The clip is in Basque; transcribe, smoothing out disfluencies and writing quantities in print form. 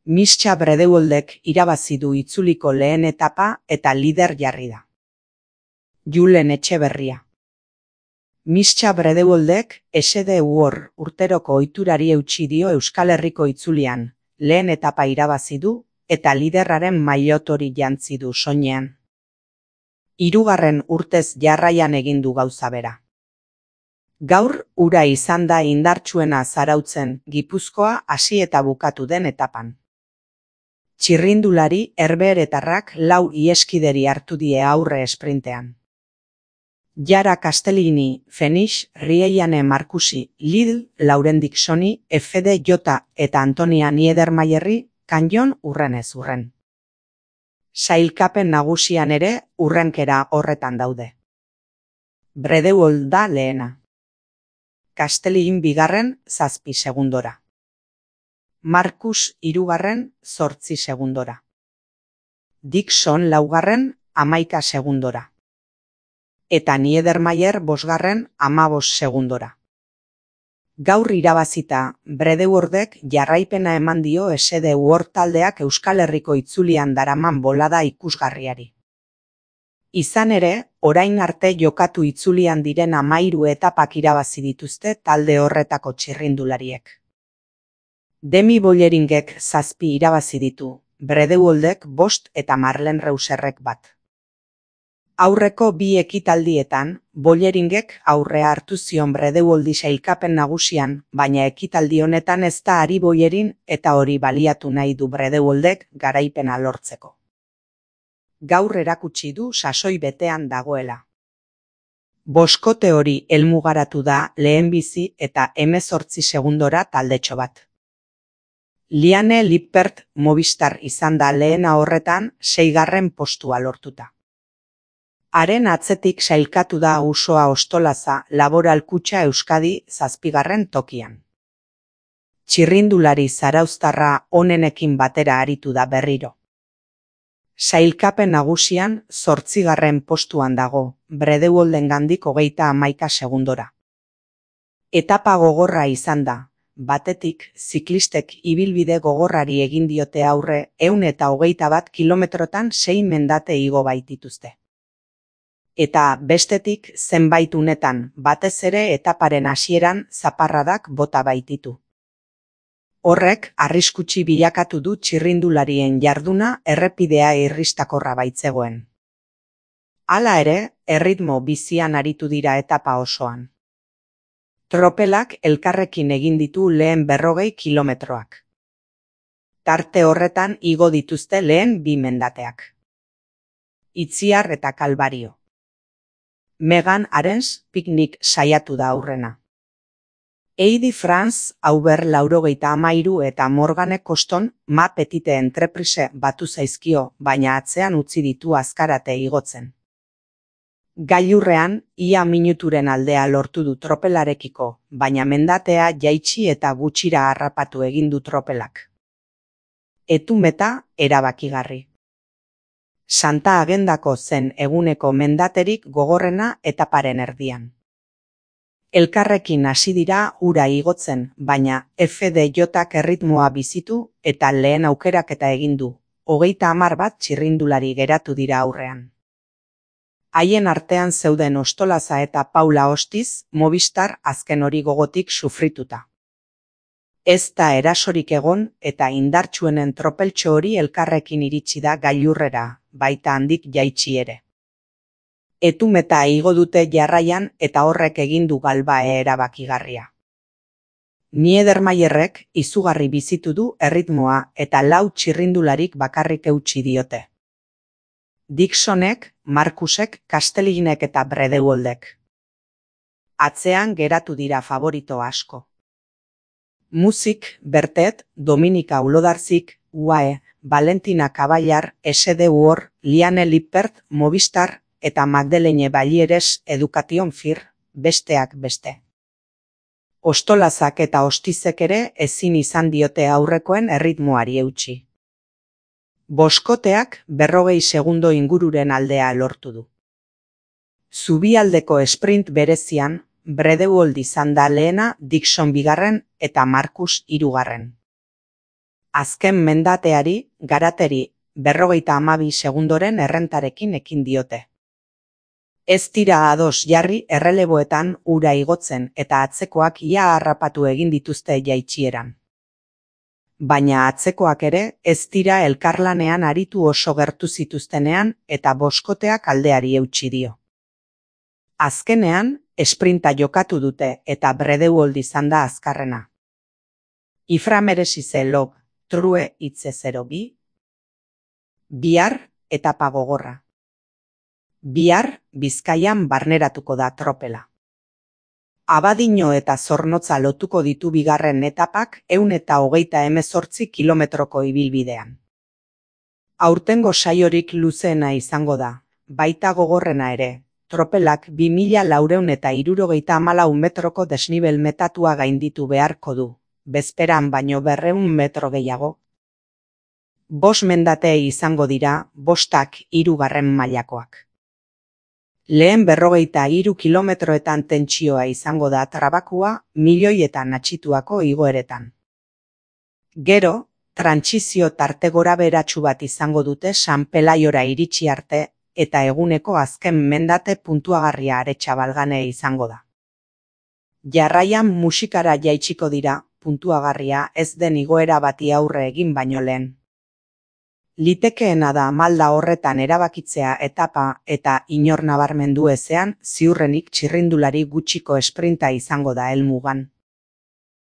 Mischa Bredewoldek irabazi du itzuliko lehen etapa eta lider jarri da. Julen Etxeberria. Mischa Bredewoldek SDUor urteroko ohiturari eutsi dio Euskal Herriko itzulian, lehen etapa irabazi du eta liderraren mailotori jantzi du soinean. 3. urtez jarraian egin du gauza bera. Gaur ura izan da indartsuena Zarautzen, Gipuzkoa hasi eta bukatu den etapan. Txirrindulari herbeheretarrak 4 iheskideri hartu die aurre esprintean. Jara Castellini, Fenix, Rieiane Marcusi, Lidl, Lauren Dixoni, FD Jota eta Antonia Niedermayerri kanjon urrenez urren. Sailkapen nagusian ere urrenkera horretan daude. Bredewold da lehena. Castellin 2. 7 segundora. Marcus 3. 8 segundora. Dixon 4. 11 segundora. Eta Niedermayer 5. 15 segundora. Gaur irabazita, Bredewoldek jarraipena eman dio SDUor taldeak Euskal Herriko itzulian daraman bolada ikusgarriari. Izan ere, orain arte jokatu itzulian diren 13 etapak irabazi dituzte talde horretako txirrindulariek. Demi Bolleringek 7 irabazi ditu, Bredewoldek 5 eta Marlen Reuserrek 1. Aurreko 2 ekitaldietan, Bolleringek aurrea hartu zion Bredewoldi sailkapen nagusian, baina ekitaldi honetan ez da ari Bollerin eta hori baliatu nahi du Bredewoldek garaipena lortzeko. Gaur erakutsi du sasoi betean dagoela. Boskote hori helmugaratu da lehenbizi eta 18 segundora taldetxo bat. Liane Lippert Movistar izan da lehena horretan 6. postua lortuta. Haren atzetik sailkatu da Usoa Ostolaza Laboral Kutxa Euskadi 7. tokian. Txirrindulari zarauztarra onenekin batera aritu da berriro. Sailkapen nagusian 8. postuan dago, Bredewoldengandik 31 segundora. Etapa gogorra izan da, batetik ziklistek ibilbide gogorrari egin diote aurre 121 kilometrotan 6 mendate igo baitituzte. Eta bestetik zenbait unetan, batez ere etaparen hasieran zaparradak bota baititu. Horrek arriskutsi bilakatu du txirrindularien jarduna errepidea irristakorra baitzegoen. Hala ere, erritmo bizian aritu dira etapa osoan. Tropelak elkarrekin egin ditu lehen 40 kilometroak. Tarte horretan igo dituzte lehen 2 mendateak. Itziar eta Kalbario. Megan Arens piknik saiatu da aurrena. Heidi Franz Auber 93 eta Morgane Coston Ma Petite Entreprise batu zaizkio, baina atzean utzi ditu azkarate igotzen. Gailurrean, ia minuturen aldea lortu du tropelarekiko, baina mendatea jaitsi eta gutxira harrapatu egin du tropelak. Etumeta erabakigarri. Santa Agendako zen eguneko mendaterik gogorrena etaparen erdian. Elkarrekin hasi dira ura igotzen, baina FDJak erritmoa bizitu eta lehen aukeraketa egin du, 30 bat txirrindulari geratu dira aurrean. Haien artean zeuden Ostolaza eta Paula Ostiz, Movistar azken hori gogotik sufrituta. Ez da erasorik egon eta indartsuenen tropeltxo hori elkarrekin iritsi da gailurrera, baita handik jaitsi ere. Etumeta igo dute jarraian eta horrek egin du galbae erabakigarria. Niedermayerrek izugarri bizitu du erritmoa eta 4 txirrindularik bakarrik eutsi diote. Dixonek, Marcusek, Castellinek eta Bredewoldek. Atzean geratu dira favorito asko. Muzik, Bertet, Dominika Ulodarzik, UAE, Valentina Caballar, SDUor, Liane Lippert, Movistar eta Magdalene Ballieres Education Fir, besteak beste. Ostolazak eta Ostizek ere ezin izan diote aurrekoen erritmoari eutsi. Boskoteak 40 segundo ingururen aldea lortu du. Zubialdeko sprint berezian, Bredewold izan da lehena, Dixon 2. eta Marcus 3. Azken mendateari, garateri, 52 segundoren errentarekin ekin diote. Ez dira ados jarri erreleboetan ura igotzen eta atzekoak ia harrapatu egin dituzte jaitsieran. Baina atzekoak ere ez dira elkarlanean aritu oso gertu zituztenean eta boskoteak aldeari eutsi dio. Azkenean, esprinta jokatu dute eta Bredeuold izan da azkarrena. Iframeresize log, true itze 02. Bihar etapa gogorra. Bihar Bizkaian barneratuko da tropela. Abadiño eta Zornotza lotuko ditu bigarren etapak 128 kilometroko ibilbidean. Aurtengo saiorik luzeena izango da, baita gogorrena ere, tropelak 2464 metroko desnibel metatua gainditu beharko du, bezperan baino 200 metro gehiago. 5 mendate izango dira, 5ak 3. mailakoak. Lehen 43 kilometroetan tentsioa izango da trabakua milioietan atxituako igoeretan. Gero, trantsizio tarte gorabeheratsu bat izango dute San Pelaiora iritsi arte eta eguneko azken mendate puntuagarria Aretxabalgane izango da. Jarraian musikara jaitsiko dira, puntuagarria ez den igoera bati aurre egin baino lehen. Litekeena da malda horretan erabakitzea etapa eta inor nabarmendu ezean ziurrenik txirrindulari gutxiko esprinta izango da helmugan.